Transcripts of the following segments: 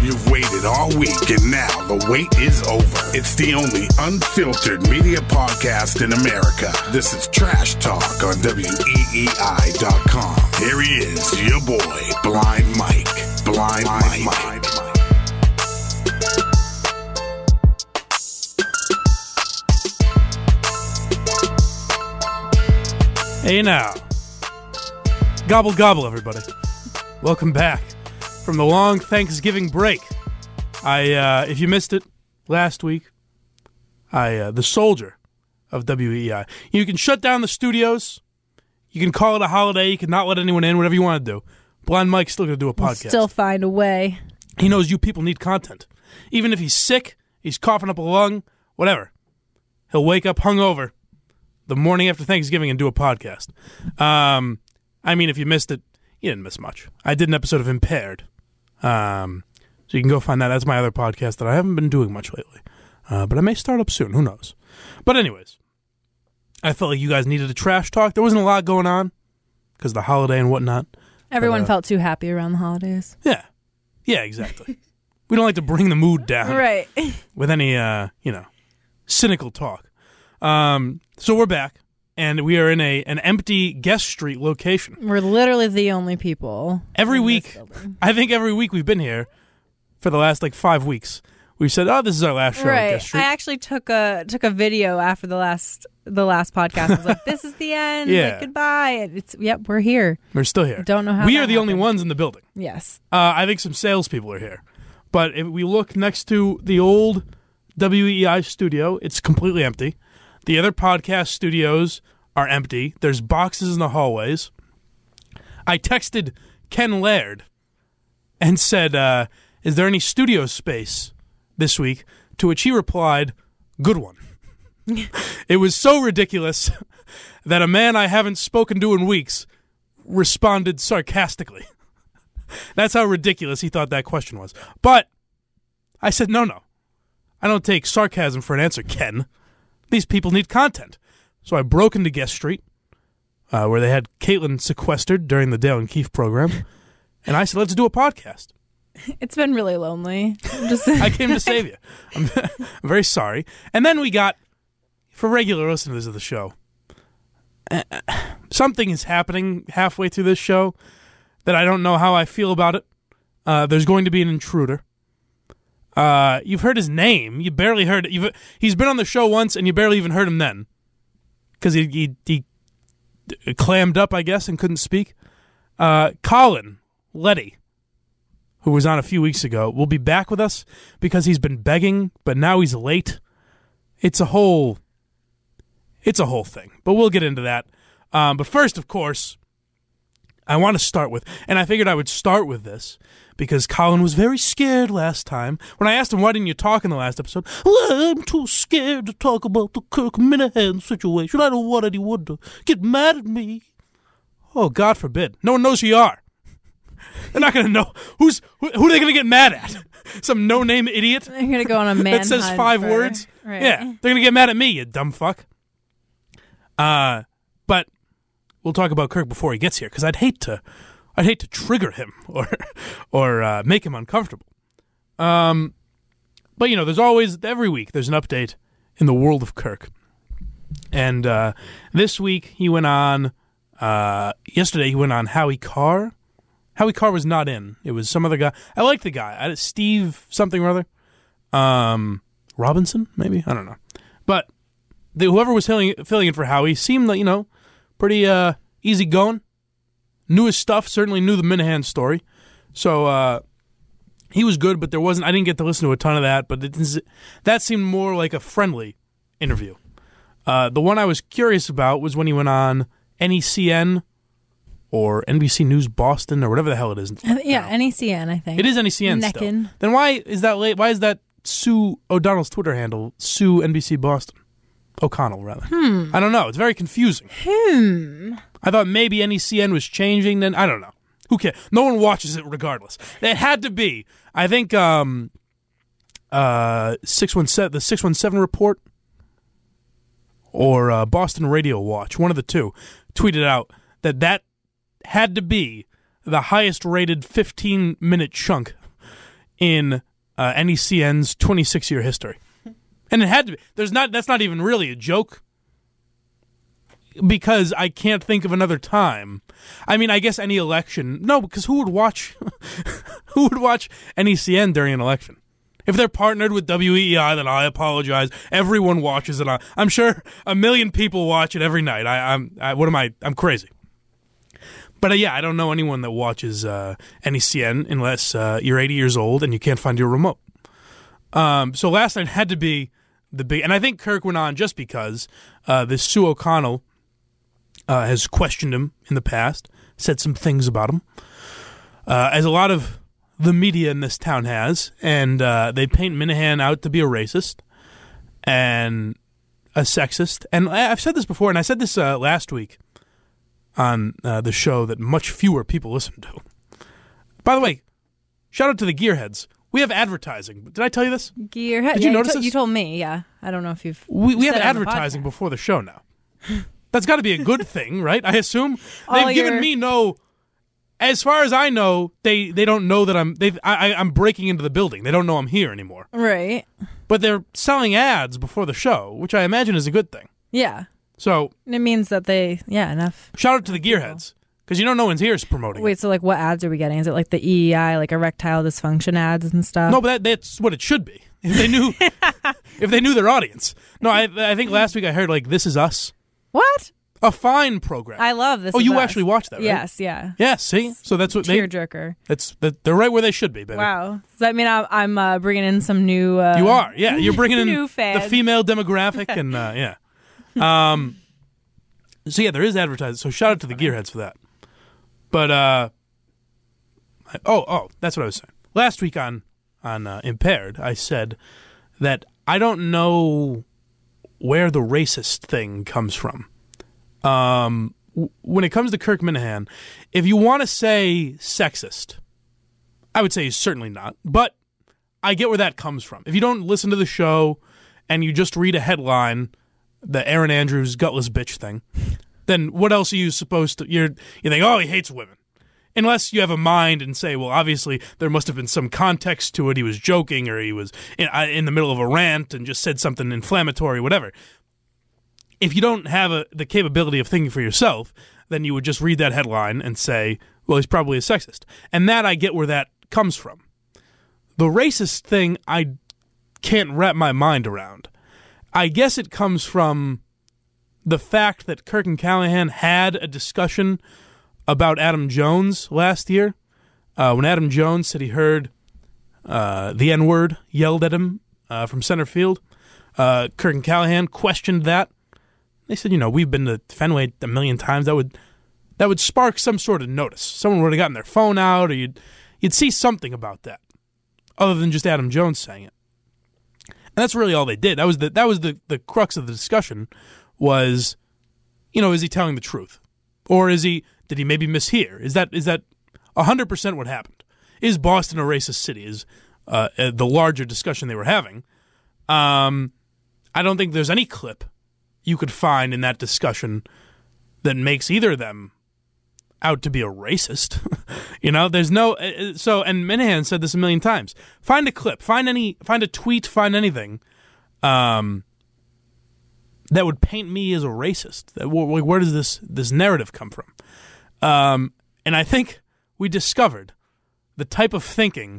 You've waited all week, and now the wait is over. It's the only unfiltered media podcast in America. This is Trash Talk on WEEI.com. Here he is, your boy, Blind Mike. Blind Mike. Hey now. Gobble gobble, everybody. Welcome back from the long Thanksgiving break. If you missed it last week, the soldier of WEEI. You can shut down the studios. You can call it a holiday. You can not let anyone in, whatever you want to do. Blind Mike's still going to do a podcast. We'll still find a way. He knows you people need content. Even if he's sick, he's coughing up a lung, whatever. He'll wake up hungover the morning after Thanksgiving and do a podcast. If you missed it, you didn't miss much. I did an episode of Impaired. So you can go find that. That's my other podcast that I haven't been doing much lately. But I may start up soon. Who knows? But anyways, I felt like you guys needed a trash talk. There wasn't a lot going on because of the holiday and whatnot. Everyone felt too happy around the holidays. Yeah. Yeah, exactly. We don't like to bring the mood down. Right. With any, cynical talk. So we're back. And we are in an empty Guest Street location. We're literally the only people. Every week, I think every week we've been here for the last 5 weeks. We've said, "Oh, this is our last show at Guest Street." I actually took a video after the last podcast. I was like, "This is the end. Yeah. Goodbye." And we're here. We're still here. Don't know how we that are the only happened. ones in the building. Yes. I think some salespeople are here, but if we look next to the old WEI studio, it's completely empty. The other podcast studios are empty. There's boxes in the hallways. I texted Ken Laird and said, is there any studio space this week? To which he replied, good one. It was so ridiculous that a man I haven't spoken to in weeks responded sarcastically. That's how ridiculous he thought that question was. But I said, no. I don't take sarcasm for an answer, Ken. These people need content. So I broke into Guest Street, where they had Caitlin sequestered during the Dale and Keefe program, and I said, let's do a podcast. It's been really lonely. I came to save you. I'm very sorry. And then we got, for regular listeners of the show, something is happening halfway through this show that I don't know how I feel about it. There's going to be an intruder. You've heard his name. You barely heard it. He's been on the show once, and you barely even heard him then. Because he clammed up, I guess, and couldn't speak. Colin Letty, who was on a few weeks ago, will be back with us because he's been begging, but now he's late. It's a whole thing, but we'll get into that. But first, of course, I want to start with, and I figured I would start with this, because Colin was very scared last time. When I asked him, why didn't you talk in the last episode? Well, I'm too scared to talk about the Kirk Minahan situation. I don't want anyone to get mad at me. Oh, God forbid. No one knows who you are. They're not going to know. Who are they going to get mad at? Some no-name idiot? They're going to go on a man that says 5 words? Right. Yeah, they're going to get mad at me, you dumb fuck. But we'll talk about Kirk before he gets here, because I'd hate to trigger him or make him uncomfortable. But there's always, every week there's an update in the world of Kirk. And this week he went on, yesterday he went on Howie Carr. Howie Carr was not in. It was some other guy. I like the guy. Steve something or other. Robinson, maybe? I don't know. But whoever was filling in for Howie seemed like, pretty easy going. Knew his stuff, certainly knew the Minahan story. So he was good, but I didn't get to listen to a ton of that, but that seemed more like a friendly interview. The one I was curious about was when he went on NECN or NBC News Boston or whatever the hell it is. Yeah, NECN, I think. It is NECN still. Then why is that late? Why is that Sue O'Donnell's Twitter handle, Sue NBC Boston? O'Connell, rather. I don't know. It's very confusing. I thought maybe NECN was changing, then I don't know. Who cares? No one watches it regardless. It had to be. I think 617, the 617 Report or Boston Radio Watch, one of the two, tweeted out that had to be the highest rated 15-minute chunk in NECN's 26-year history. And it had to be. That's not even really a joke, because I can't think of another time. I mean, I guess any election. No, because who would watch NECN during an election? If they're partnered with WEEI, then I apologize. Everyone watches it. I'm sure a million people watch it every night. I'm crazy. But yeah, I don't know anyone that watches NECN unless you're 80 years old and you can't find your remote. So last night had to be the big, and I think Kirk went on just because this Sue O'Connell has questioned him in the past, said some things about him, as a lot of the media in this town has, and they paint Minahan out to be a racist and a sexist. And I've said this before, and I said this last week on the show that much fewer people listen to. By the way, shout out to the Gearheads. We have advertising. Did I tell you this? Gearhead. Did you notice this? You told me, yeah. I don't know if you've We have said it on the advertising podcast. before the show now. That's got to be a good thing, right? I assume. All They've given your- me no... As far as I know, they don't know that I'm breaking into the building. They don't know I'm here anymore. Right. But they're selling ads before the show, which I imagine is a good thing. Yeah. So It means that enough. shout out to the Gearheads, because no one's here is promoting it. Wait, so like what ads are we getting? Is it like the EEI, like erectile dysfunction ads and stuff? No, but that's what it should be. If they knew their audience. No, I think last week I heard like This Is Us, What? a fine program. I love this. Oh, Is you Us. actually watched that, right? Yes, yeah. Yeah, see? So that's what Tearjerker. they're right where they should be, baby. Wow. Does that mean I'm bringing in some new... You are, yeah. You're bringing in new fans. the female demographic, and yeah. So yeah, there is advertising. So shout out to the Gearheads for that. But that's what I was saying. Last week on Impaired, I said that I don't know where the racist thing comes from. When it comes to Kirk Minahan, if you want to say sexist, I would say he's certainly not. But I get where that comes from. If you don't listen to the show and you just read a headline, the Aaron Andrews gutless bitch thing, then what else are you supposed to... You think, oh, he hates women. Unless you have a mind and say, well, obviously there must have been some context to it. He was joking, or he was in the middle of a rant and just said something inflammatory, whatever. If you don't have the capability of thinking for yourself, then you would just read that headline and say, well, he's probably a sexist. And that I get where that comes from. The racist thing, I can't wrap my mind around. I guess it comes from the fact that Kirk and Callahan had a discussion about Adam Jones last year, when Adam Jones said he heard the N-word yelled at him from center field. Kirk and Callahan questioned that. They said, we've been to Fenway a million times. That would spark some sort of notice. Someone would have gotten their phone out, or you'd see something about that, other than just Adam Jones saying it. And that's really all they did. That was the crux of the discussion. Was, is he telling the truth, or did he maybe mishear? Is that 100% what happened? Is Boston a racist city? Is the larger discussion they were having? I don't think there's any clip you could find in that discussion that makes either of them out to be a racist. There's no... and Minahan said this a million times. Find a clip, find a tweet, find anything that would paint me as a racist. Where does this narrative come from? And I think we discovered the type of thinking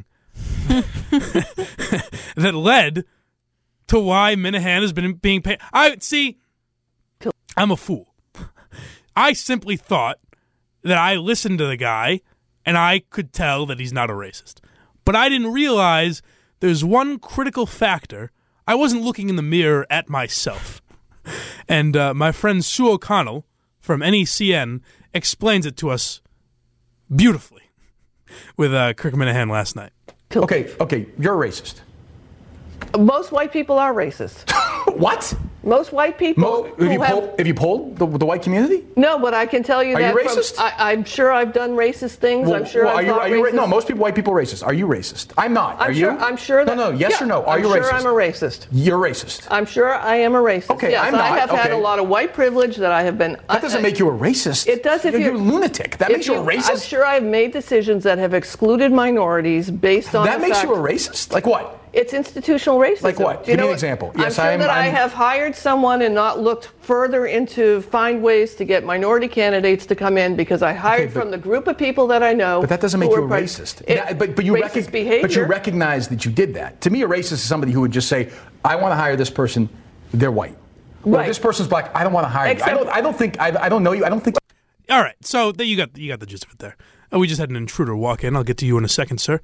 that led to why Minahan has been being paid. I'm a fool. I simply thought that I listened to the guy and I could tell that he's not a racist. But I didn't realize there's one critical factor. I wasn't looking in the mirror at myself. And my friend Sue O'Connell from NECN explains it to us beautifully with Kirk Minahan last night. Okay, you're a racist. Most white people are racist. What? Most white people Have you polled the white community? No, but I can tell you Are that you racist? I'm sure I've done racist things. I'm sure I've thought racist. No, most white people are racist. Are you racist? I'm not. Are you? I'm sure that. No, yes or no? Are you racist? I'm sure I'm a racist. You're racist. I'm sure I am a racist. Okay, yes, I'm not. I have had a lot of white privilege that I have been. That doesn't make you a racist. It does if you're a lunatic. That makes you a racist? I'm sure I've made decisions that have excluded minorities based on that makes you a racist? Like what? It's institutional racism. Like what? Give me an example. Yes, I'm sure that I have hired someone and not looked further into find ways to get minority candidates to come in because I hired from the group of people that I know. But that doesn't make you a racist. But you recognize that you did that. To me, a racist is somebody who would just say, "I want to hire this person. They're white. Right. Or this person's black. I don't want to hire you. I don't know you. I don't think." All right. So you got the gist of it there. We just had an intruder walk in. I'll get to you in a second, sir.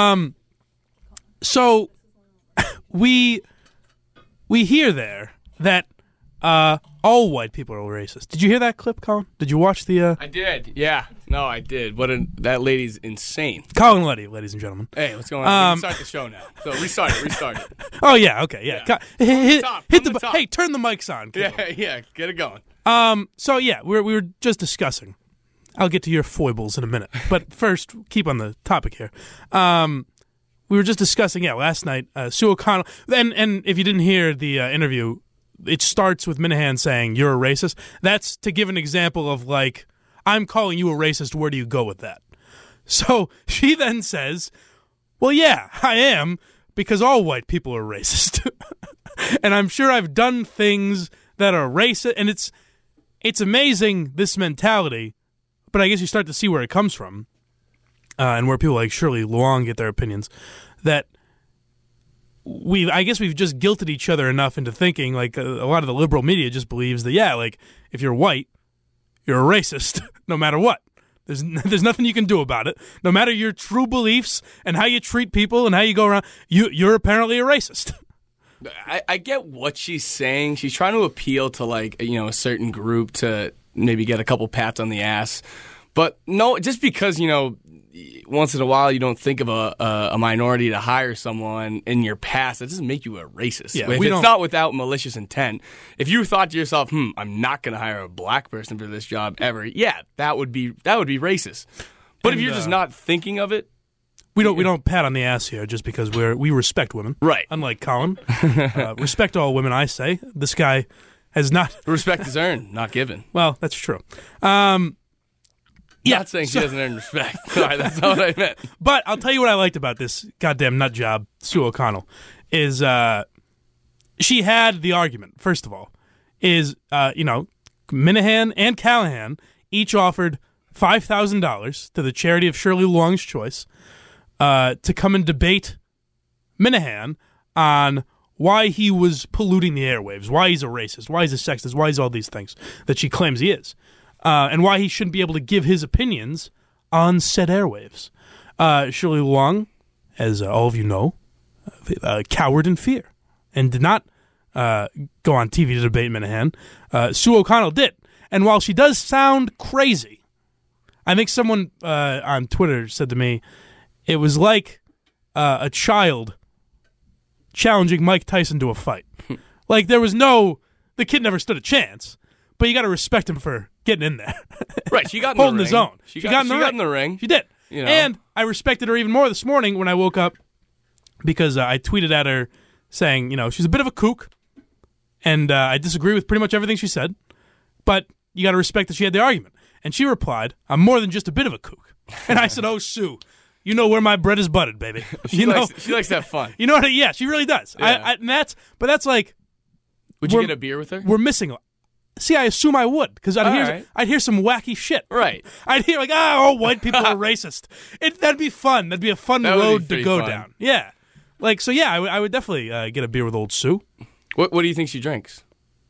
So we hear there that all white people are racist. Did you hear that clip, Colin? Did you watch the? I did. Yeah. No, I did. That lady's insane. Colin Letty, ladies and gentlemen. Hey, what's going on? We can start the show now. So restart it. Oh yeah. Okay. Yeah. Hit the top. Hey, turn the mics on. Yeah. Get it going. So yeah, we were just discussing. I'll get to your foibles in a minute, but first, keep on the topic here. We were just discussing, last night, Sue O'Connell, and if you didn't hear the interview, it starts with Minahan saying, "You're a racist." That's to give an example of, like, I'm calling you a racist, where do you go with that? So she then says, well, yeah, I am, because all white people are racist. And I'm sure I've done things that are racist, and it's amazing, this mentality, but I guess you start to see where it comes from. And where people like Shirley Luong get their opinions, that I guess we've just guilted each other enough into thinking, like a lot of the liberal media just believes that, like if you're white, you're a racist, no matter what. There's nothing you can do about it. No matter your true beliefs and how you treat people and how you go around, you're apparently a racist. I get what she's saying. She's trying to appeal to a certain group to maybe get a couple pats on the ass. But no, just because, once in a while you don't think of a minority to hire someone in your past, that doesn't make you a racist. Yeah, if it's not without malicious intent. If you thought to yourself, I'm not going to hire a black person for this job ever, that would be racist. But if you're just not thinking of it, we don't pat on the ass here just because we respect women. Right. Unlike Colin. Respect all women, I say. This guy has not. Respect is earned, not given. Well, that's true. Not saying she doesn't earn respect. Sorry, that's not what I meant. But I'll tell you what I liked about this goddamn nut job, Sue O'Connell, is she had the argument, first of all, is, Minahan and Callahan each offered $5,000 to the charity of Shirley Luong's choice to come and debate Minahan on why he was polluting the airwaves, why he's a racist, why he's a sexist, why he's all these things that she claims he is. And why he shouldn't be able to give his opinions on said airwaves. Shirley Luong, as all of you know, cowered in fear and did not go on TV to debate Minahan. Sue O'Connell did. And while she does sound crazy, I think someone on Twitter said to me, it was like a child challenging Mike Tyson to a fight. Like the kid never stood a chance, but you got to respect him for getting in there. Right, she got in holding the his own. She got in the ring. She did. And I respected her even more this morning when I woke up because I tweeted at her saying, she's a bit of a kook, and I disagree with pretty much everything she said, but you got to respect that she had the argument. And she replied, "I'm more than just a bit of a kook." And I said, "Oh, Sue, you know where my bread is buttered, baby." She likes to have fun. You know what? Yeah, she really does. Yeah. But that's like. Would you get a beer with her? We're missing. See, I assume I would, because I'd hear some wacky shit. Right. I'd hear all white people are racist. That'd be fun. That'd be a fun road to go down. Yeah. I would definitely get a beer with old Sue. What do you think she drinks?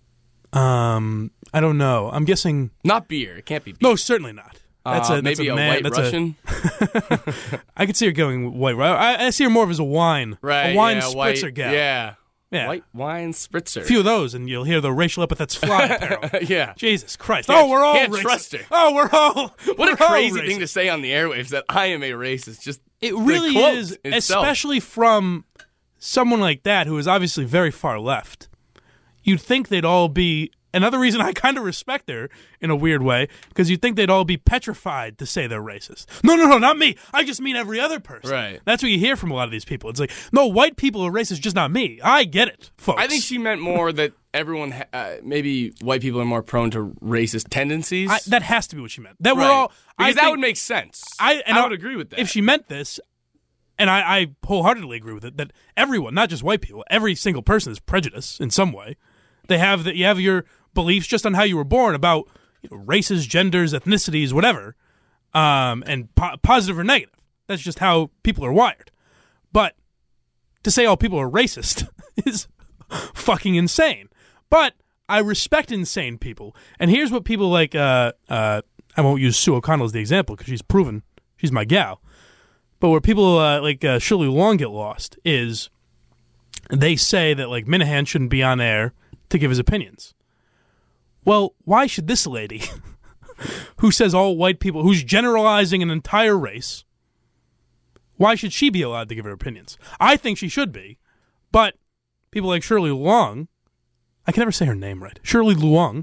I don't know. I'm guessing not beer. It can't be beer. No, certainly not. Maybe a white Russian. I could see her going white. I see her more of as a wine. Right. A wine spritzer gal. Yeah. Yeah. White wine spritzer. A few of those, and you'll hear the racial epithets fly, apparently. Yeah. Jesus Christ. We're all can't racist. Trust her. We're all What a crazy thing to say on the airwaves, that I am a racist. Just it really is, itself. Especially from someone like that who is obviously very far left. you'd think they'd all be. Another reason I kind of respect her in a weird way, because you'd think they'd all be petrified to say they're racist. No, not me. I just mean every other person. Right. That's what you hear from a lot of these people. It's like, no, white people are racist, just not me. I get it, folks. I think she meant more that everyone, maybe white people are more prone to racist tendencies. That has to be what she meant. That right. we're all. Because that would make sense. I would agree with that. If she meant this, and I wholeheartly agree with it, that everyone, not just white people, every single person is prejudiced in some way. You have your beliefs just on how you were born about races, genders, ethnicities, whatever, and positive or negative. That's just how people are wired. But to say all people are racist is fucking insane. But I respect insane people. And here's what people like, I won't use Sue O'Connell as the example because she's proven she's my gal. But where people like Shirley Long get lost is they say that like Minahan shouldn't be on air to give his opinions. Well, why should this lady, who says all white people, who's generalizing an entire race, why should she be allowed to give her opinions? I think she should be, but people like Shirley Long, I can never say her name right, Shirley Luong.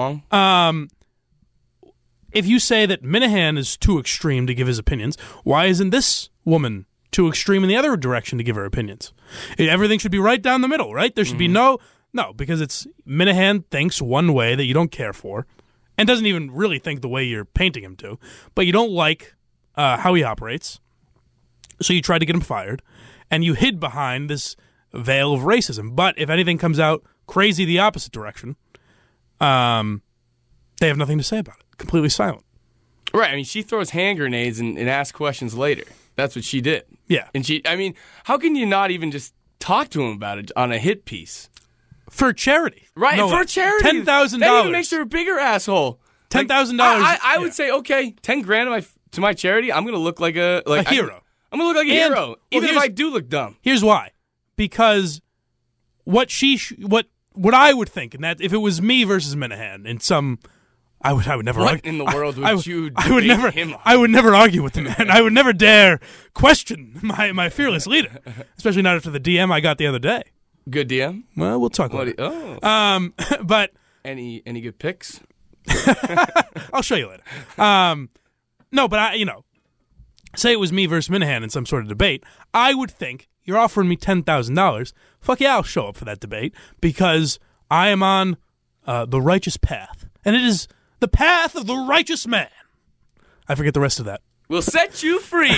If you say that Minahan is too extreme to give his opinions, why isn't this woman too extreme in the other direction to give her opinions? Everything should be right down the middle, right? There should be no, because it's Minahan thinks one way that you don't care for and doesn't even really think the way you're painting him to, but you don't like how he operates, so you tried to get him fired, and you hid behind this veil of racism. But if anything comes out crazy the opposite direction, they have nothing to say about it. Completely silent. Right. I mean, she throws hand grenades and asks questions later. That's what she did. Yeah. And how can you not even just talk to him about it on a hit piece? For charity. Right, no, for charity. $10,000. That even makes her a bigger asshole. $10,000. I would say, okay, $10,000 to my charity, I'm going to look like a hero. I'm going to look like a hero, even if I do look dumb. Here's why. Because what I would think, and that if it was me versus Minahan in some... I would never. What argue. In the world would you? I would never argue with the man. I would never dare question my fearless leader, especially not after the DM I got the other day. Good DM. Well, we'll talk about it. Oh. But any good picks? I'll show you later. No, but say it was me versus Minahan in some sort of debate. I would think you're offering me $10,000. Fuck yeah, I'll show up for that debate because I am on the righteous path, and it is the path of the righteous man. I forget the rest of that. We'll set you free.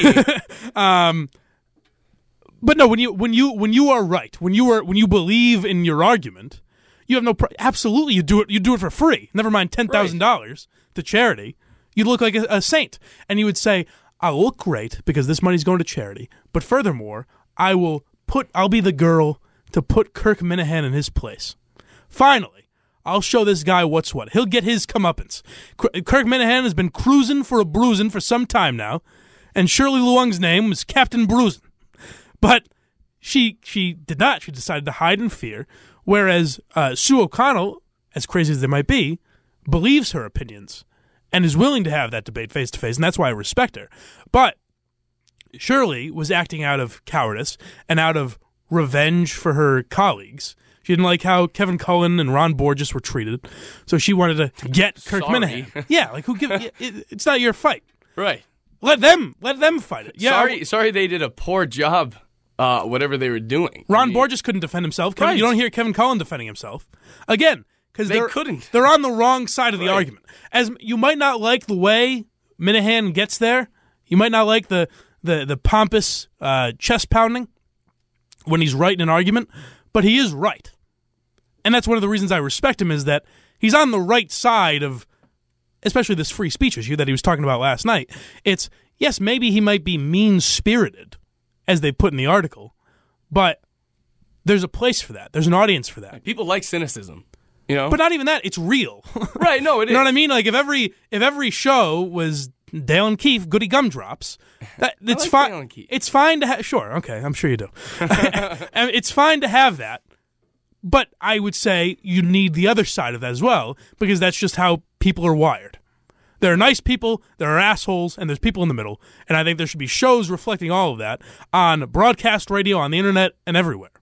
But no, when you are right, when you believe in your argument, you have no absolutely you do it for free. Never mind $10,000 to charity. You look like a saint, and you would say, "I'll look great because this money's going to charity." But furthermore, I'll be the girl to put Kirk Minahan in his place. Finally. I'll show this guy what's what. He'll get his comeuppance. Kirk Minahan has been cruising for a bruising for some time now, and Shirley Luong's name was Captain Bruising. But she did not. She decided to hide in fear, whereas Sue O'Connell, as crazy as they might be, believes her opinions and is willing to have that debate face-to-face, and that's why I respect her. But Shirley was acting out of cowardice and out of revenge for her colleagues. She didn't like how Kevin Cullen and Ron Borges were treated, so she wanted to get Kirk Minahan. Yeah, like it's not your fight. Right. Let them fight it. Yeah. Sorry they did a poor job whatever they were doing. Ron Borges couldn't defend himself. You don't hear Kevin Cullen defending himself. Again, because they're on the wrong side of the argument. As you might not like the way Minahan gets there, you might not like the pompous chest pounding when he's right in an argument, but he is right. And that's one of the reasons I respect him is that he's on the right side of, especially this free speech issue that he was talking about last night. It's, yes, maybe he might be mean-spirited, as they put in the article, but there's a place for that. There's an audience for that. People like cynicism, But not even that. It's real. Right, no, it is. You know what I mean? Like, if every show was Dale and Keefe, Goody Gumdrops, it's fine. Dale and Keefe. It's fine to have... Sure, okay, I'm sure you do. And it's fine to have that. But I would say you need the other side of that as well, because that's just how people are wired. There are nice people, there are assholes, and there's people in the middle. And I think there should be shows reflecting all of that on broadcast radio, on the internet, and everywhere.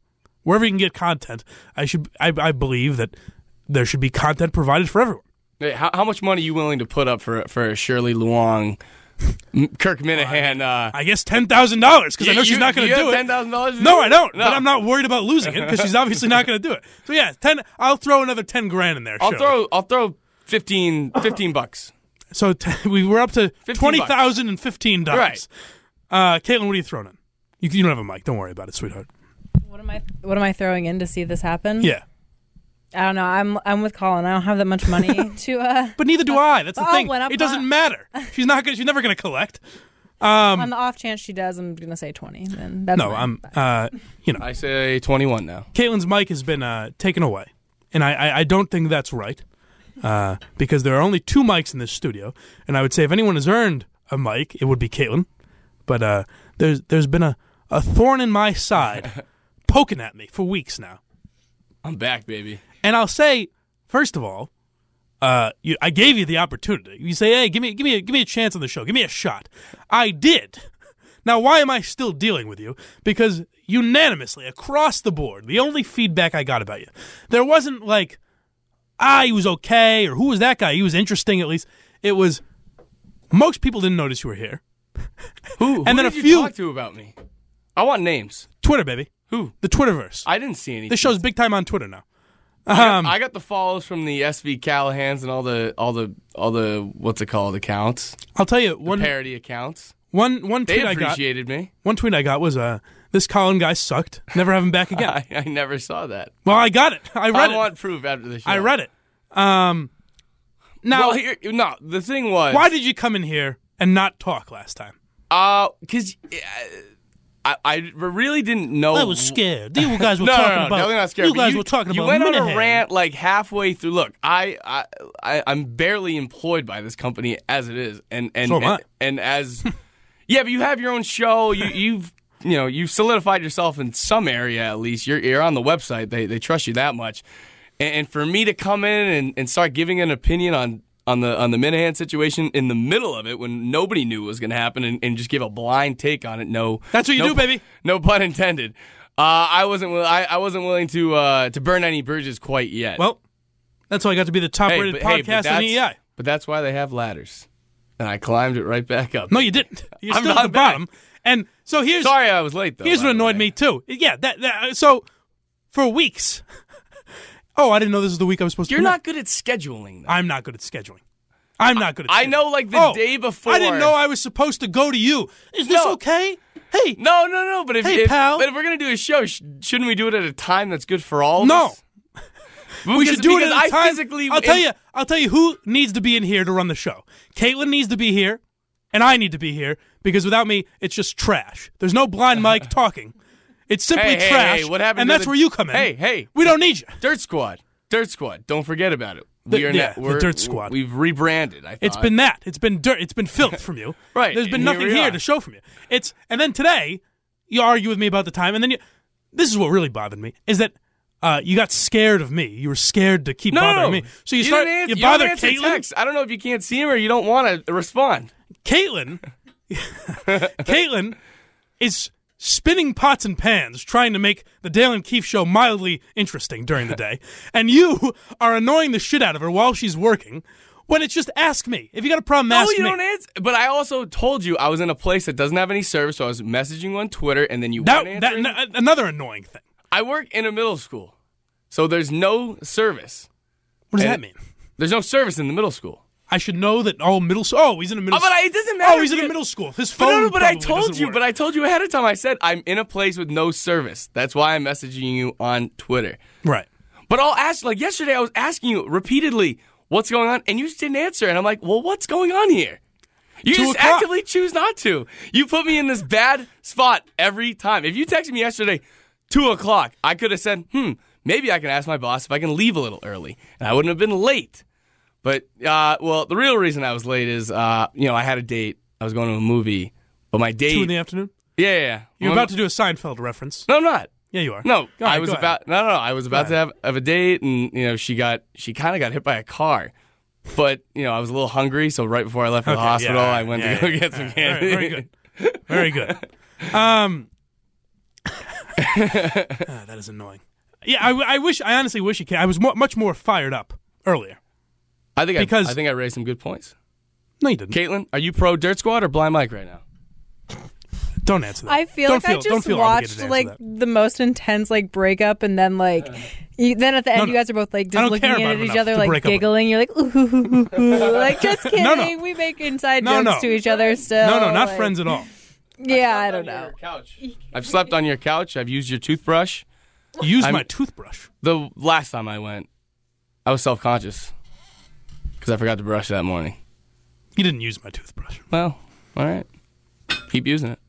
wherever you can get content, I believe that there should be content provided for everyone. Hey, how much money are you willing to put up for Shirley Luong, Kirk Minahan? I guess $10,000 because I know she's not going to do it. $10,000? No, I don't. No. But I'm not worried about losing it because she's obviously not going to do it. So yeah, I'll throw another $10,000 in there. I'll throw $15. So we were up to $20,000 and $15. Right. Caitlin, what are you throwing in? You don't have a mic. Don't worry about it, sweetheart. What am I throwing in to see this happen? Yeah. I don't know. I'm with Colin. I don't have that much money to. But neither do I. That's the thing. It doesn't matter. She's never going to collect. On the off chance she does, I'm going to say 20. Then that's I say 21 now. Caitlin's mic has been taken away, and I don't think that's right, because there are only 2 mics in this studio, and I would say if anyone has earned a mic, it would be Caitlin. But there's been a thorn in my side, poking at me for weeks now. I'm back, baby. And I'll say, first of all, I gave you the opportunity. You say, "Hey, give me a chance on the show. Give me a shot." I did. Now, why am I still dealing with you? Because unanimously, across the board, the only feedback I got about you, there wasn't like, he was okay, or who was that guy? He was interesting, at least. It was, most people didn't notice you were here. Who and then did you talk to about me? I want names. Twitter, baby. Who? The Twitterverse. I didn't see anything. This show's big time on Twitter now. I got the follows from the SV Callahans and all the what's it called, accounts. I'll tell you the parody accounts. One tweet they I got. appreciated me. One tweet I got was this Colin guy sucked. Never have him back again. I never saw that. Well, I got it. I read it. I want proof after the show. I read it. Now, the thing was, why did you come in here and not talk last time? Because I really didn't know. I was scared. You guys were talking about. No, not scared. You guys were talking about. You went on Minahan. a rant like halfway through. Look, I'm barely employed by this company as it is, and so am I. And as yeah, but you have your own show. You've solidified yourself in some area at least. You're on the website. They trust you that much, and for me to come in and start giving an opinion on the Minahan situation in the middle of it when nobody knew what was going to happen and just give a blind take on it. That's what you do, baby. No pun intended. I wasn't willing to burn any bridges quite yet. Well, that's why I got to be the top-rated podcast on EEI. But that's why they have ladders, and I climbed it right back up. No, you didn't. You're still at the bottom. And so here's sorry I was late though. Here's what annoyed me too. Yeah, so for weeks. Oh, I didn't know this was the week I was supposed to. You're not good at scheduling, though. I'm not good at scheduling. I'm not good at scheduling. I know, like, the day before. I didn't know I was supposed to go to you. Is this okay? Hey. No. But pal. But if we're going to do a show, shouldn't we do it at a time that's good for all of us? No. We should do it at a time. Physically I'll tell you who needs to be in here to run the show. Caitlin needs to be here, and I need to be here, because without me, it's just trash. There's no blind Mike talking. It's simply trash, hey, what happened and that's where you come in. Hey. We don't need you. Dirt Squad. Don't forget about it. The Dirt Squad. We've rebranded, I thought. It's been that. It's been dirt. It's been filth from you. Right. There's been nothing here to show from you. And then today, you argue with me about the time, and then this is what really bothered me, is that you got scared of me. You were scared to keep bothering me. So you bother Caitlin. Text. I don't know if you can't see him or you don't want to respond. Caitlin is spinning pots and pans trying to make the Dale and Keefe show mildly interesting during the day, and you are annoying the shit out of her while she's working, when it's just ask me. If you got a problem, ask me. No, you don't answer. But I also told you I was in a place that doesn't have any service, so I was messaging you on Twitter, and then you weren't answering. Another annoying thing. I work in a middle school, so there's no service. What does that mean? There's no service in the middle school. I should know that all middle school. Oh, he's in a middle school. But it doesn't matter. Oh, he's in a middle school. His phone. But I told you ahead of time. I said I'm in a place with no service. That's why I'm messaging you on Twitter. Right. But I'll ask. Like yesterday, I was asking you repeatedly what's going on, and you just didn't answer. And I'm like, well, what's going on here? You just actively choose not to. You put me in this bad spot every time. If you texted me yesterday, 2:00, I could have said, maybe I can ask my boss if I can leave a little early, and I wouldn't have been late. But, the real reason I was late is, I had a date. I was going to a movie, but my date... 2 in the afternoon? Yeah. You're about to do a Seinfeld reference. No, I'm not. Yeah, you are. No, I was about to have a date, and, she kind of got hit by a car. But, I was a little hungry, so right before I left for the hospital, I went to go get some candy. Very good. Very good. That is annoying. Yeah, I honestly wish he came. I was much more fired up earlier. I think I raised some good points. No, you didn't. Caitlin, are you pro Dirt Squad or Blind Mike right now? Don't answer that. I feel like I just watched like the most intense like breakup, and then like then at the end you guys are both like just looking at each other like giggling. You're like, ooh, like just kidding. No. We make inside jokes to each other still. No, not like, friends at all. Yeah, I don't know. I've slept on your couch. I've used your toothbrush. You used my toothbrush. The last time I went, I was self-conscious because I forgot to brush that morning. You didn't use my toothbrush. Well, all right. Keep using it.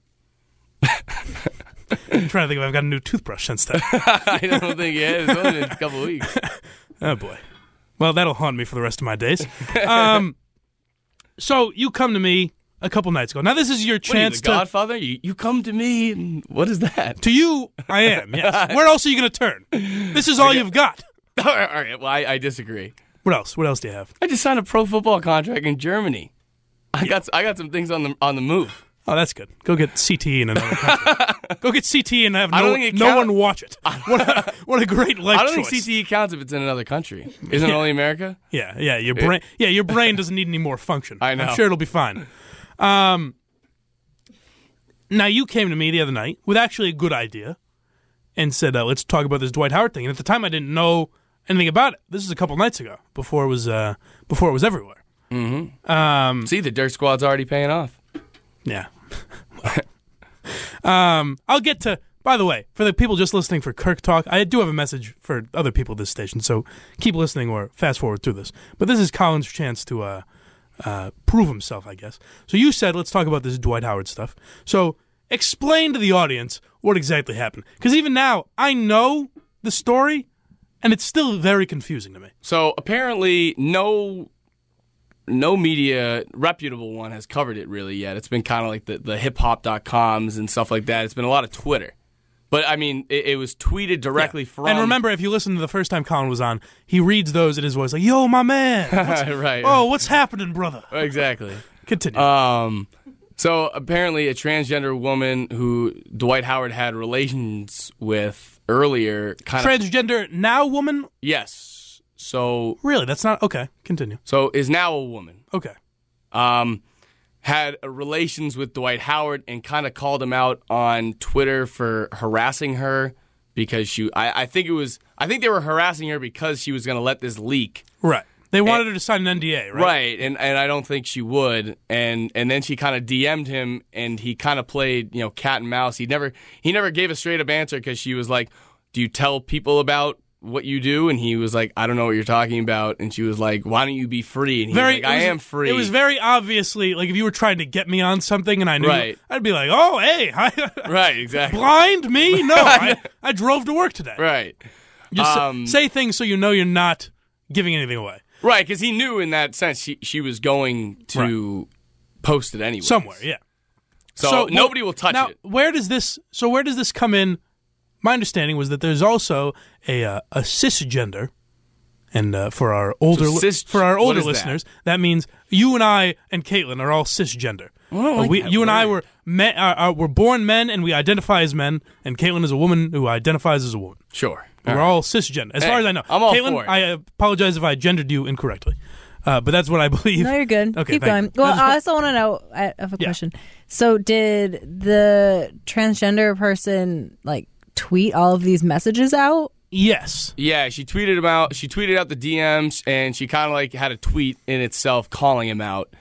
I'm trying to think if I've got a new toothbrush since then. I don't think it is. It's only been a couple of weeks. Oh, boy. Well, that'll haunt me for the rest of my days. So you come to me a couple nights ago. Now, this is your chance to... Godfather? You come to me, and what is that? To you, I am, yes. Where else are you going to turn? This is all you've got. All right. Well, I disagree. What else? What else do you have? I just signed a pro football contract in Germany. I got some things on the move. Oh, that's good. Go get CTE in another country. Go get CTE and have no one watch it. What a great life choice. I don't think CTE counts if it's in another country. Isn't it only America? Yeah. Your brain doesn't need any more function. I know. I'm sure it'll be fine. Now, you came to me the other night with actually a good idea and said, let's talk about this Dwight Howard thing. And at the time, I didn't know anything about it. This is a couple nights ago, before it was everywhere. Mm-hmm. See, the Dirt Squad's already paying off. Yeah. I'll get to... By the way, for the people just listening for Kirk Talk, I do have a message for other people at this station, so keep listening or fast forward through this. But this is Colin's chance to prove himself, I guess. So you said, let's talk about this Dwight Howard stuff. So explain to the audience what exactly happened. Because even now, I know the story, and it's still very confusing to me. So apparently no media, reputable one, has covered it really yet. It's been kind of like the hiphop.coms and stuff like that. It's been a lot of Twitter. But, I mean, it was tweeted directly from... And remember, if you listen to the first time Colin was on, he reads those in his voice like, yo, my man. Right. Oh, what's happening, brother? Exactly. Continue. So, apparently, a transgender woman who Dwight Howard had relations with earlier... Transgender now woman? Yes. So really, that's not okay. Continue. So is now a woman. Okay. Had relations with Dwight Howard and kind of called him out on Twitter for harassing her because I think they were harassing her because she was going to let this leak. Right. They wanted her to sign an NDA, right? Right, and I don't think she would. And then she kind of DM'd him, and he kind of played cat and mouse. He never gave a straight up answer because she was like, "Do you tell people about what you do?" And he was like, "I don't know what you're talking about." And she was like, "Why don't you be free?" And he was like, I am free. It was very obviously like if you were trying to get me on something and I knew, right. I'd be like, "Oh, hey, right, exactly." Blind me? No, I drove to work today. Right. Just say things so you know you're not giving anything away. Right, because he knew in that sense she was going to post it anyway. Somewhere, yeah. So nobody will touch now, it. Where does this come in? My understanding was that there's also a cisgender, and for our older listeners, that means you and I and Caitlin are all cisgender. You and I were born men, and we identify as men, and Caitlin is a woman who identifies as a woman. Sure. We're all cisgender, as far as I know. I'm all Caitlin, for it. I apologize if I gendered you incorrectly, but that's what I believe. No, you're good. Okay, keep going. Well, I also want to know. I have a question. So, did the transgender person tweet all of these messages out? Yes. Yeah, she tweeted out the DMs, and she kind of had a tweet in itself calling him out.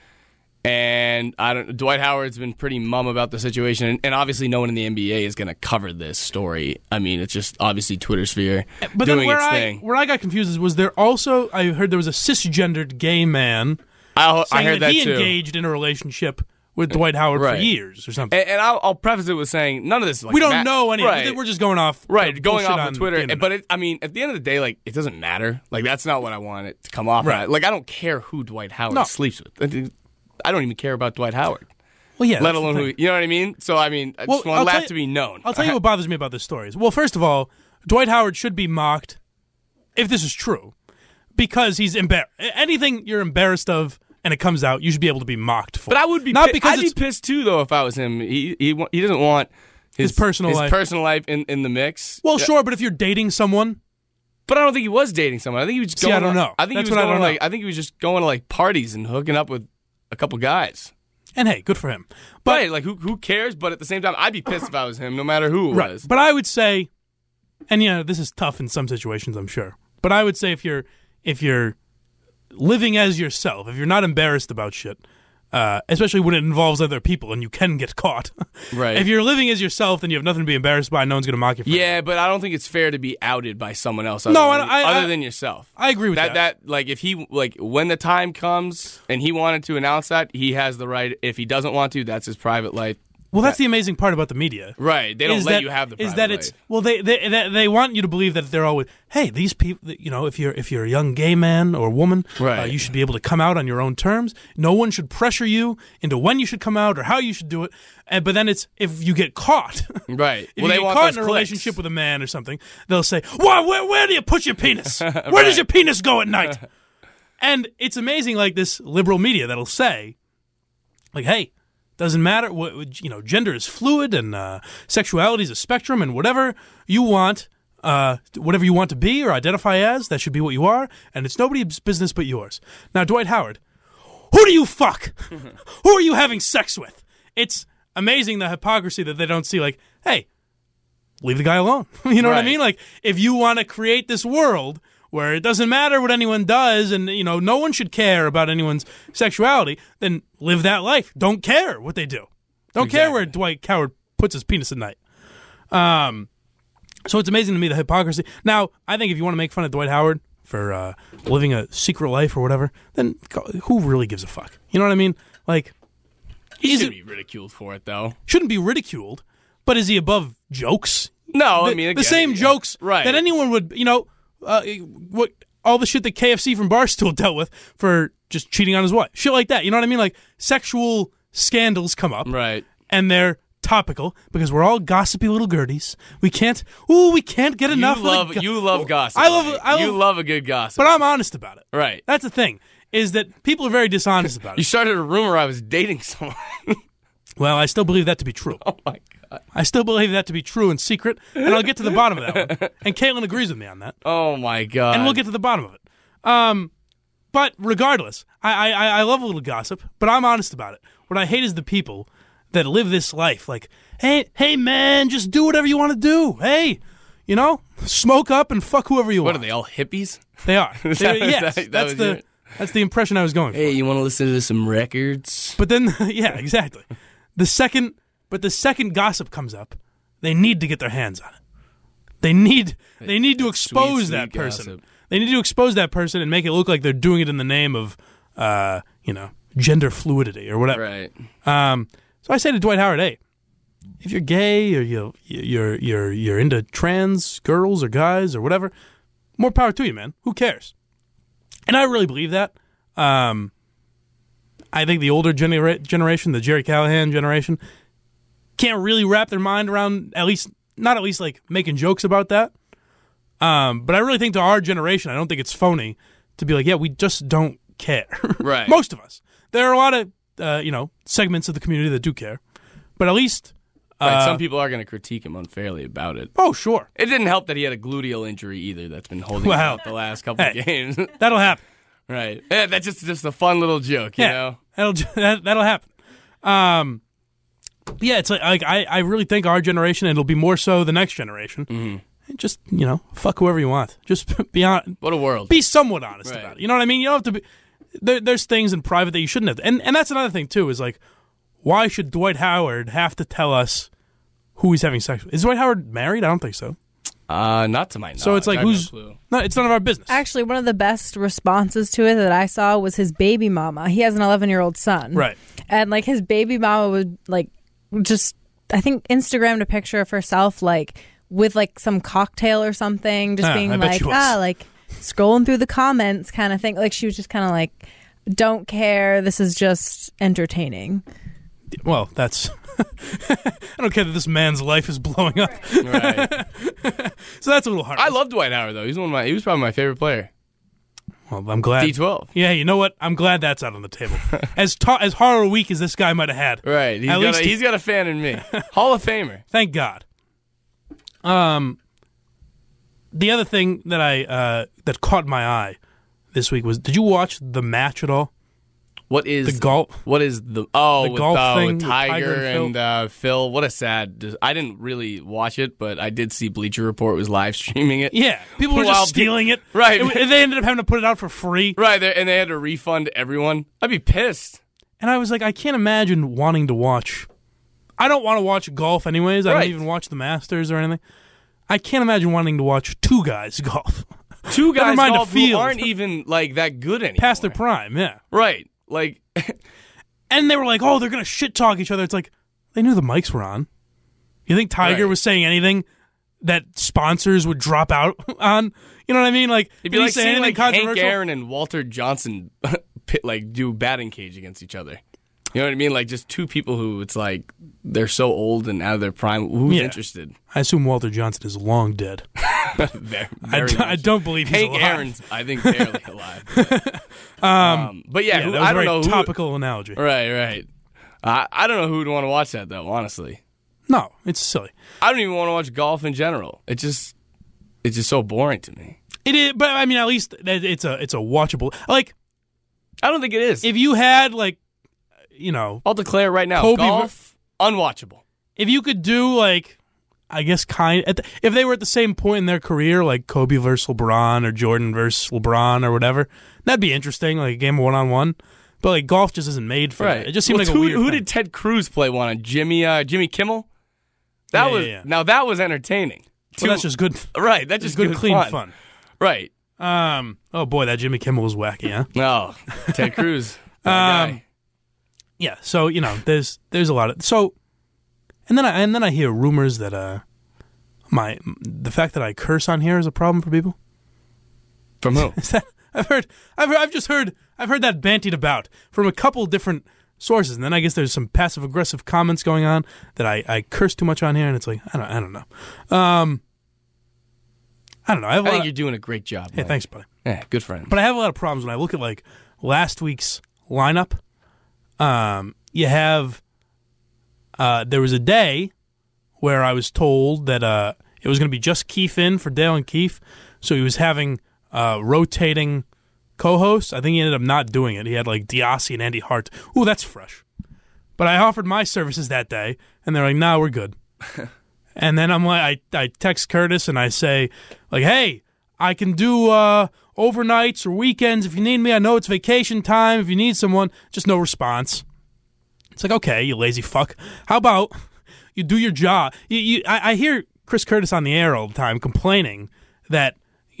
And Dwight Howard's been pretty mum about the situation, and obviously no one in the NBA is going to cover this story. I mean, it's just obviously Twitter sphere doing its thing. Where I got confused was there also, I heard there was a cisgendered gay man I heard that he too. Engaged in a relationship with Dwight Howard for years or something. And I'll preface it with saying none of this is we don't know any. Right. We're just going off going off of Twitter. But at the end of the day, it doesn't matter. That's not what I want it to come off at. I don't care who Dwight Howard sleeps with. I don't even care about Dwight Howard. Well, yeah. Let alone who, you know what I mean? So, I just want that to be known. I'll tell you what bothers me about this story. Well, first of all, Dwight Howard should be mocked, if this is true, because he's embarrassed. Anything you're embarrassed of and it comes out, you should be able to be mocked for. But I would be I'd be pissed too, though, if I was him. He doesn't want his personal life. His personal life in the mix. Well, sure, but if you're dating someone. But I don't think he was dating someone. I think he was just going. I don't know. I think he was just going to like parties and hooking up with a couple guys. And hey, good for him. But right, like who cares? But at the same time, I'd be pissed if I was him, no matter who it was. But I would say, and this is tough in some situations, I'm sure. But I would say if you're living as yourself, if you're not embarrassed about shit, especially when it involves other people and you can get caught. Right. If you're living as yourself, then you have nothing to be embarrassed by. No one's going to mock you for it. But I don't think it's fair to be outed by someone else other than yourself. I agree with that. That like if he when the time comes and he wanted to announce that, he has the right. If he doesn't want to, that's his private life. Well, that's the amazing part about the media. Right. They don't let you have the private life. It's well, they want you to believe that they're always, hey, these people, if you're a young gay man or woman, right. You should be able to come out on your own terms. No one should pressure you into when you should come out or how you should do it. But then it's if you get caught, right? If you get caught in a relationship with a man or something, they'll say, "Well, where do you put your penis? Where does your penis go at night?" And it's amazing, like this liberal media that'll say, like, "Hey, doesn't matter. Gender is fluid and sexuality is a spectrum, and whatever you want to be or identify as, that should be what you are, and it's nobody's business but yours." Now, Dwight Howard, who do you fuck? Who are you having sex with? It's amazing the hypocrisy that they don't see. Like, hey, leave the guy alone. You know what I mean? Like, if you want to create this world where it doesn't matter what anyone does and, no one should care about anyone's sexuality, then live that life. Don't care what they do. Don't care where Dwight Howard puts his penis at night. So it's amazing to me, the hypocrisy. Now, I think if you want to make fun of Dwight Howard for living a secret life or whatever, then who really gives a fuck? You know what I mean? Like, he shouldn't be ridiculed for it, though. Shouldn't be ridiculed, but is he above jokes? No, the same jokes that anyone would, what all the shit that KFC from Barstool dealt with for just cheating on his wife, shit like that. You know what I mean? Like sexual scandals come up, right? And they're topical because we're all gossipy little girdies. We can't get enough. You love gossip. You love a good gossip, but I'm honest about it. Right. That's the thing. Is that people are very dishonest about it. You started a rumor I was dating someone. Well, I still believe that to be true. Oh, my God. I still believe that to be true in secret, and I'll get to the bottom of that one. And Caitlin agrees with me on that. Oh, my God. And we'll get to the bottom of it. But regardless, I love a little gossip, but I'm honest about it. What I hate is the people that live this life like, hey, man, just do whatever you want to do. Hey, smoke up and fuck whoever you want. What, are they all hippies? They are. Yes, that's the impression I was going for. Hey, you want to listen to some records? But then, yeah, exactly. The second gossip comes up, they need to get their hands on it. They need to expose that person. Gossip. They need to expose that person and make it look like they're doing it in the name of, gender fluidity or whatever. Right. So I say to Dwight Howard, hey, if you're gay or you're into trans girls or guys or whatever, more power to you, man. Who cares? And I really believe that. I think the older generation, the Jerry Callahan generation, can't really wrap their mind around not at least like making jokes about that. But I really think to our generation, I don't think it's phony to be like, yeah, we just don't care. Right. Most of us. There are a lot of segments of the community that do care, but at least. Some people are going to critique him unfairly about it. Oh, sure. It didn't help that he had a gluteal injury either that's been holding him out the last couple of games. That'll happen. Right. Yeah, that's just a fun little joke, you know? That'll happen. Yeah, it's like I really think our generation, and it'll be more so the next generation, just, fuck whoever you want. Just be honest. What a world. Be somewhat honest about it. You know what I mean? You don't have to be... There's things in private that you shouldn't have to. And that's another thing, too, is like, why should Dwight Howard have to tell us who he's having sex with? Is Dwight Howard married? I don't think so. Not to my knowledge. So it's like, it's none of our business. Actually, one of the best responses to it that I saw was his baby mama. He has an 11-year-old son. Right. And like his baby mama would like just, I think, Instagrammed a picture of herself like with like some cocktail or something, just being like, like scrolling through the comments kind of thing. Like she was just kind of like, don't care. This is just entertaining. Well, that's... I don't care that this man's life is blowing up. Right. So that's a little hard. I love Dwight Howard, though. He was probably my favorite player. Well, I'm glad. D12. Yeah, you know what? I'm glad that's out on the table. As hard a week as this guy might have had. Right. He's got a fan in me. Hall of Famer. Thank God. The other thing that that caught my eye this week was, did you watch The Match at all? What is the golf? What is the golf thing with Tiger and Phil? What a sad. I didn't really watch it, but I did see Bleacher Report was live streaming it. Yeah, people were just stealing it. Right, they ended up having to put it out for free. Right, and they had to refund everyone. I'd be pissed. And I was like, I can't imagine wanting to watch. I don't want to watch golf anyways. I don't even watch the Masters or anything. I can't imagine wanting to watch two guys golf. Two guys golf who aren't even like that good anymore. Past their prime, yeah. Right. Like, and they were like, "Oh, they're gonna shit talk each other." It's like they knew the mics were on. You think Tiger was saying anything that sponsors would drop out on? You know what I mean? Like, it'd be like saying like Hank Aaron and Walter Johnson do batting cage against each other. You know what I mean? Like just two people who it's like they're so old and out of their prime. Who's interested? I assume Walter Johnson is long dead. I don't believe he's Hank alive. Aaron's, I think, barely alive. But yeah, that was I don't know. Topical analogy. Right. I don't know who would want to watch that though. Honestly, no, it's silly. I don't even want to watch golf in general. It's just so boring to me. It is, but I mean, at least it's a watchable. Like, I don't think it is. If you had I'll declare right now, golf unwatchable. If you could do I guess if they were at the same point in their career, like Kobe versus LeBron or Jordan versus LeBron or whatever, that'd be interesting, like a game of one-on-one. But like golf just isn't made for that. It just seemed like a weird Who thing. did Ted Cruz play one on? Jimmy Kimmel? Now that was entertaining. Well, that's just good. Right, that's just good clean fun. Right. Oh boy, that Jimmy Kimmel was wacky, huh? No, Ted Cruz. Guy. Yeah, so there's a lot of and then I hear rumors that the fact that I curse on here is a problem for people. From who? I've heard that bantied about from a couple different sources, and then I guess there's some passive aggressive comments going on that I curse too much on here, and it's like I don't know. I don't know. I think you're doing a great job. Hey, thanks, buddy. Yeah, good friend. But I have a lot of problems when I look at last week's lineup. You have. There was a day where I was told that it was going to be just Keefe in for Dale and Keefe, so he was having rotating co-hosts. I think he ended up not doing it. He had Diassi and Andy Hart. Ooh, that's fresh. But I offered my services that day, and they're like, "Nah, we're good." And then I'm like, I text Curtis and I say, "Hey, I can do overnights or weekends if you need me. I know it's vacation time. If you need someone, just no response." It's like, okay, you lazy fuck. How about you do your job? I hear Chris Curtis on the air all the time complaining that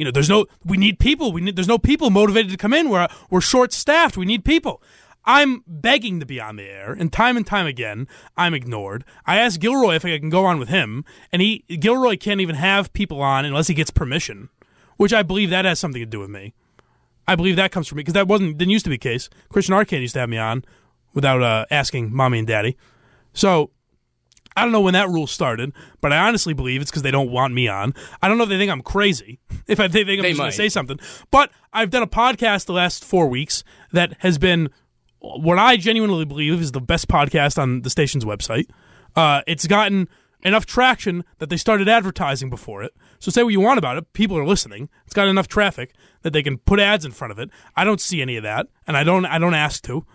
we need people. There's no people motivated to come in. We're short staffed. We need people. I'm begging to be on the air, and time again, I'm ignored. I asked Gilroy if I can go on with him, and Gilroy can't even have people on unless he gets permission, which I believe that has something to do with me. I believe that comes from me because didn't used to be the case. Christian Arcane used to have me on without asking mommy and daddy. So I don't know when that rule started, but I honestly believe it's because they don't want me on. I don't know if they think I'm crazy, if they think I'm just going to say something. But I've done a podcast the last 4 weeks that has been what I genuinely believe is the best podcast on the station's website. It's gotten enough traction that they started advertising before it. So say what you want about it. People are listening. It's got enough traffic that they can put ads in front of it. I don't see any of that, and I don't ask to.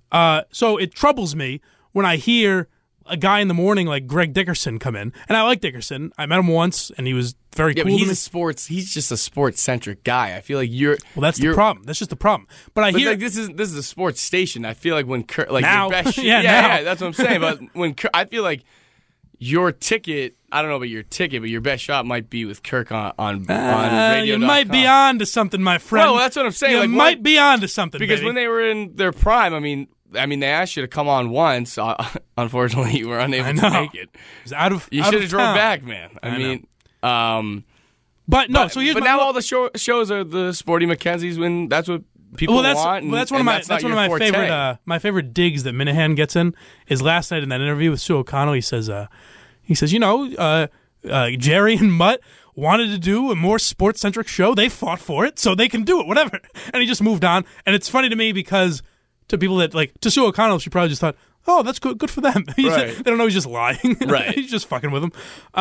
So it troubles me when I hear a guy in the morning like Greg Dickerson come in, and I like Dickerson. I met him once, and he was very cool. But he's just a sports-centric guy. I feel like you're. Well, that's the problem. That's just the problem. But I hear this is a sports station. I feel like when now, your best, now. That's what I'm saying. But when I feel like your ticket, I don't know about your ticket, but your best shot might be with Kirk on radio. You might be on to something, my friend. Well, that's what I'm saying. You might be on to something, because baby. when they were in their prime, I mean, they asked you to come on once. Unfortunately, you were unable to make it. You should have drove back, man. I mean, but no. So here's now all the shows are the Sporty McKenzie's when that's what people want. That's one of my favorite. My favorite digs that Minahan gets in is last night in that interview with Sue O'Connell. He says, Jerry and Mutt wanted to do a more sports-centric show. They fought for it, so they can do it, whatever. And he just moved on. And it's funny to me because to people that, like, to Sue O'Connell, she probably just thought, oh, that's good for them. Right. They don't know he's just lying. Right. He's just fucking with them.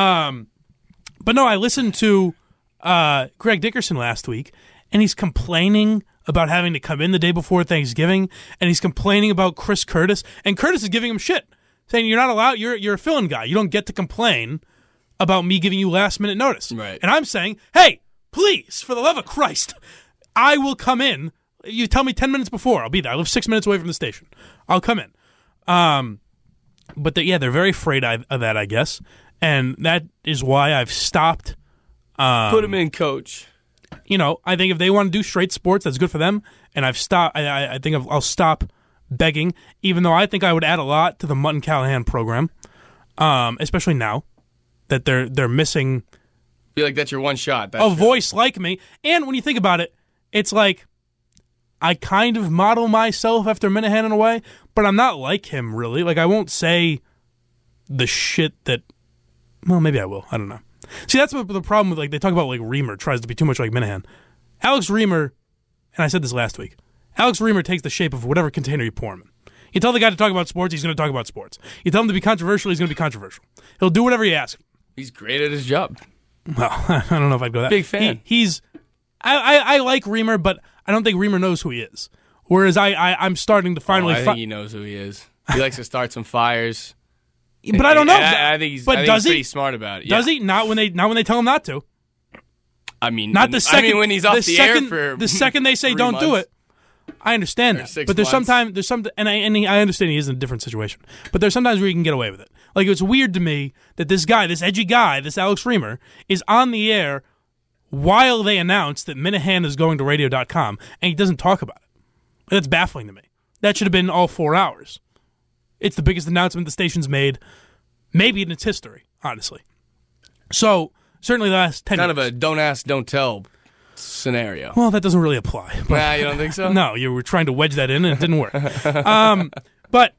But no, I listened to Greg Dickerson last week, and he's complaining about having to come in the day before Thanksgiving, and he's complaining about Chris Curtis, and Curtis is giving him shit, saying you're not allowed, you're a fill-in guy. You don't get to complain about me giving you last-minute notice. Right. And I'm saying, hey, please, for the love of Christ, I will come in. You tell me 10 minutes before, I'll be there. I live 6 minutes away from the station. I'll come in. But they're very afraid of that, I guess. And that is why I've stopped. Put him in, coach. You know, I think if they want to do straight sports, that's good for them. And I've stopped. I think I'll stop begging, even though I think I would add a lot to the Mutt and Callahan program, especially now that they're missing. I feel like that's your one shot. Voice like me. And when you think about it, it's like I kind of model myself after Minahan in a way, but I'm not like him, really. Like, I won't say the shit that... Well, maybe I will. I don't know. See, that's the problem with, like, they talk about, like, Reamer tries to be too much like Minahan. Alex Reamer, and I said this last week, Alex Reamer takes the shape of whatever container you pour him in. You tell the guy to talk about sports, he's going to talk about sports. You tell him to be controversial, he's going to be controversial. He'll do whatever you ask him. He's great at his job. Well, I don't know if I'd go that. Big fan. I like Reamer, but I don't think Reamer knows who he is. Whereas I'm starting to finally... I think he knows who he is. He likes to start some fires. But I don't know. I think he's pretty smart about it. Yeah. Does he? Not when they tell him not to. I mean, not the second. when he's off the air for the second they say don't do it. I understand that, but there's some, and I understand he is in a different situation. But there's sometimes where you can get away with it. Like, it's weird to me that this guy, this edgy guy, this Alex Reamer, is on the air while they announce that Minahan is going to radio.com, and he doesn't talk about it. That's baffling to me. That should have been all 4 hours. It's the biggest announcement the station's made, maybe in its history, honestly. So, certainly the last 10 years. Kind of a don't ask, don't tell scenario. Well, that doesn't really apply. But, nah, you don't think so? No, you were trying to wedge that in, and it didn't work. But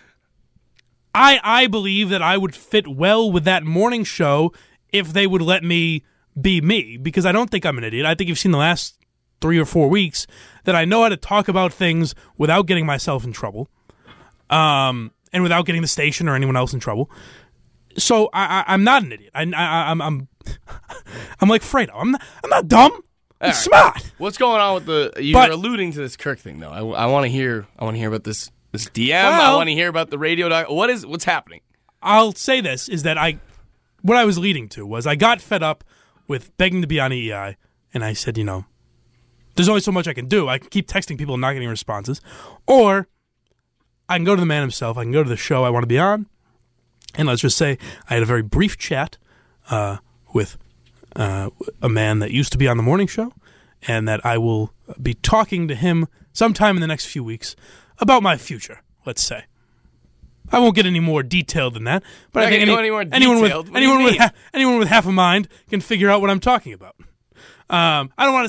I believe that I would fit well with that morning show if they would let me be me, because I don't think I'm an idiot. I think you've seen the last 3 or 4 weeks that I know how to talk about things without getting myself in trouble. And without getting the station or anyone else in trouble. So I'm not an idiot. I'm like Fredo. I'm not dumb. I'm smart. What's going on with you're alluding to this Kirk thing though. I want to hear about this DM. Well, I want to hear about the radio what's happening? I'll say this is that what I was leading to was I got fed up with begging to be on EEI, and I said, there's only so much I can do. I can keep texting people and not getting responses, or I can go to the man himself. I can go to the show I want to be on. And let's just say I had a very brief chat with a man that used to be on the morning show, and that I will be talking to him sometime in the next few weeks about my future, let's say. I won't get any more detailed than that, but I think anyone with half a mind can figure out what I'm talking about. I don't want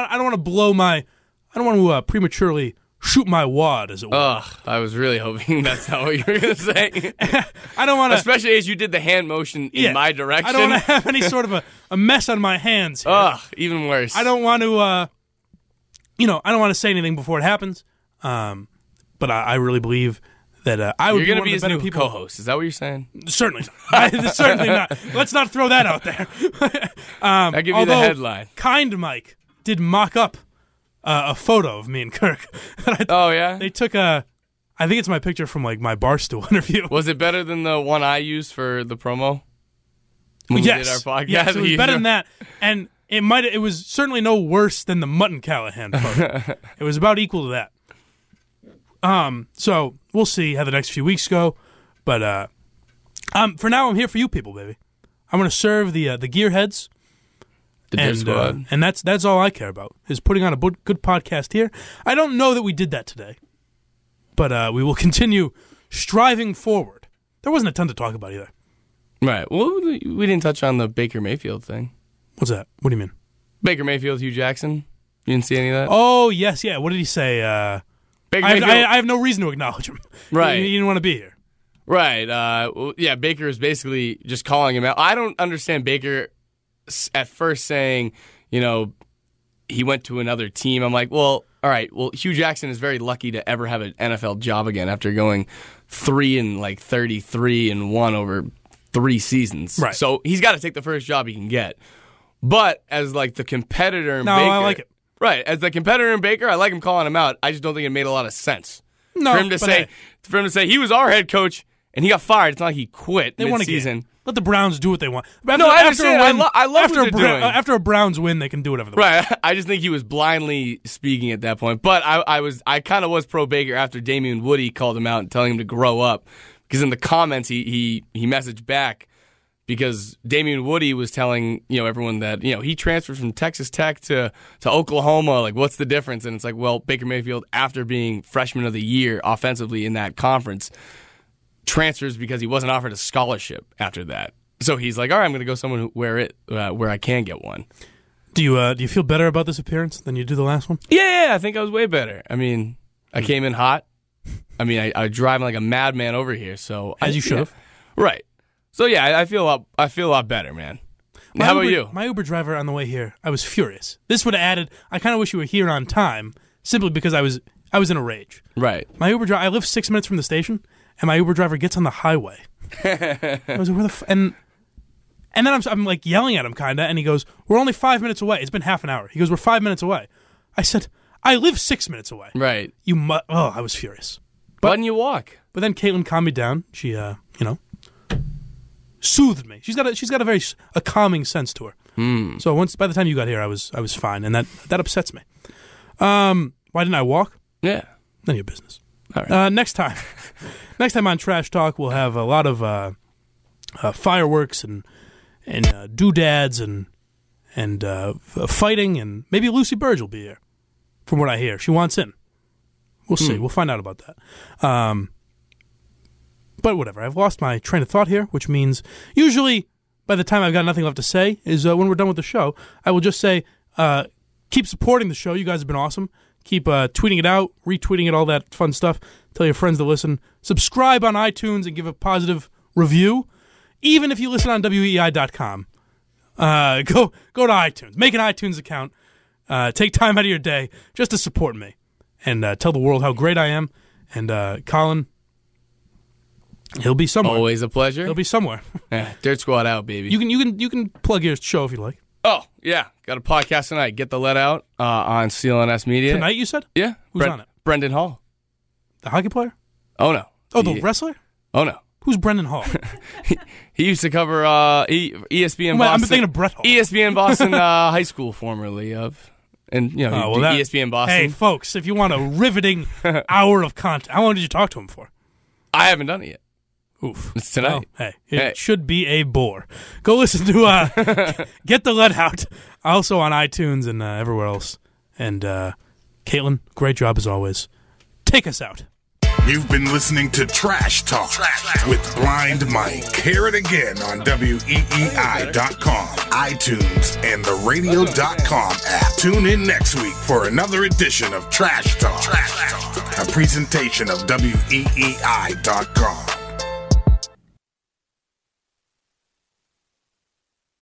to prematurely shoot my wad, as it were. Ugh, I was really hoping that's not what you were going to say. I don't want to... Especially as you did the hand motion in my direction. I don't want to have any sort of a mess on my hands here. Ugh, even worse. I don't want to, I don't want to say anything before it happens. But I really believe that I would be one of the better people. You're going to be his new co-host. Is that what you're saying? Certainly. Certainly not. Let's not throw that out there. I'll give you the headline. Kind Mike did mock up a photo of me and Kirk. Oh, yeah? They took I think it's my picture from, like, my Barstool interview. Was it better than the one I used for the promo? When yes. we did our podcast? Yes, it was better than that. And it was certainly no worse than the Mutt and Callahan photo. It was about equal to that. So we'll see how the next few weeks go. But for now, I'm here for you people, baby. I'm going to serve the gearheads. And that's all I care about, is putting on a good podcast here. I don't know that we did that today, but we will continue striving forward. There wasn't a ton to talk about either. Right. Well, we didn't touch on the Baker Mayfield thing. What's that? What do you mean? Baker Mayfield, Hugh Jackson. You didn't see any of that? Oh, yes, yeah. What did he say? I have no reason to acknowledge him. Right. He didn't want to be here. Right. Yeah, Baker is basically just calling him out. I don't understand Baker at first saying, he went to another team. I'm like, well, all right. Well, Hugh Jackson is very lucky to ever have an NFL job again after going 3-33-1 over 3 seasons. Right. So he's got to take the first job he can get. But as like the competitor in Baker, I like it. Right. As the competitor in Baker, I like him calling him out. I just don't think it made a lot of sense. No, for him to say he was our head coach and he got fired. It's not like he quit they mid-season. Let the Browns do what they want. I understand. I love what they're doing. After a Browns win, they can do whatever they want. Right. I just think he was blindly speaking at that point. But I kind of was pro Baker after Damien Woody called him out and telling him to grow up. Because in the comments he messaged back because Damien Woody was telling everyone that he transferred from Texas Tech to Oklahoma. Like, what's the difference? And it's like, well, Baker Mayfield, after being freshman of the year offensively in that conference, transfers because he wasn't offered a scholarship after that. So he's like, all right, I'm going to go somewhere where I can get one. Do you feel better about this appearance than you did the last one? Yeah, I think I was way better. I mean, I came in hot. I mean, I was driving like a madman over here. So as you should have. Right. So yeah, I feel a lot better, man. How about you? My Uber driver on the way here, I was furious. This would have added. I kind of wish you were here on time, simply because I was in a rage. Right. My Uber driver. I live 6 minutes from the station, and my Uber driver gets on the highway. I was like, where the and then I'm like yelling at him, kinda, and he goes, "We're only 5 minutes away. It's been half an hour." He goes, "We're 5 minutes away." I said, "I live 6 minutes away." Right. I was furious. Why didn't you walk? But then Caitlin calmed me down. She, soothed me. She's got a calming sense to her. So by the time you got here, I was fine, and that upsets me. Why didn't I walk? Yeah, none of your business. All right. Next time on Trash Talk, we'll have a lot of fireworks and doodads and fighting, and maybe Lucy Burge will be here. From what I hear, she wants in. We'll see. We'll find out about that. But whatever. I've lost my train of thought here, which means usually by the time I've got nothing left to say is when we're done with the show, I will just say, keep supporting the show. You guys have been awesome. Keep tweeting it out, retweeting it, all that fun stuff. Tell your friends to listen. Subscribe on iTunes and give a positive review. Even if you listen on WEEI.com. Go to iTunes. Make an iTunes account. Take time out of your day just to support me. And tell the world how great I am. And Colin, he'll be somewhere. Always a pleasure. He'll be somewhere. Yeah, Dirt Squad out, baby. You can plug your show if you like. Oh, yeah. Got a podcast tonight. Get the Let Out on CLNS Media. Tonight, you said? Yeah. Who's on it? Brendan Hall. The hockey player? Oh, no. Oh, the wrestler? Oh, no. Who's Brendan Hall? He used to cover ESPN Boston. I'm thinking of Brett Hall. ESPN Boston High School, formerly of. And, ESPN Boston. Hey, folks, if you want a riveting hour of content, how long did you talk to him for? I haven't done it yet. Oof. It's tonight. Well, it should be a bore. Go listen to Get the Let Out, also on iTunes and everywhere else. And Caitlin, great job as always. Take us out. You've been listening to Trash Talk with Blind Mike. Hear it again on WEEI.com, iTunes, and the radio.com app. Tune in next week for another edition of Trash Talk, a presentation of WEEI.com.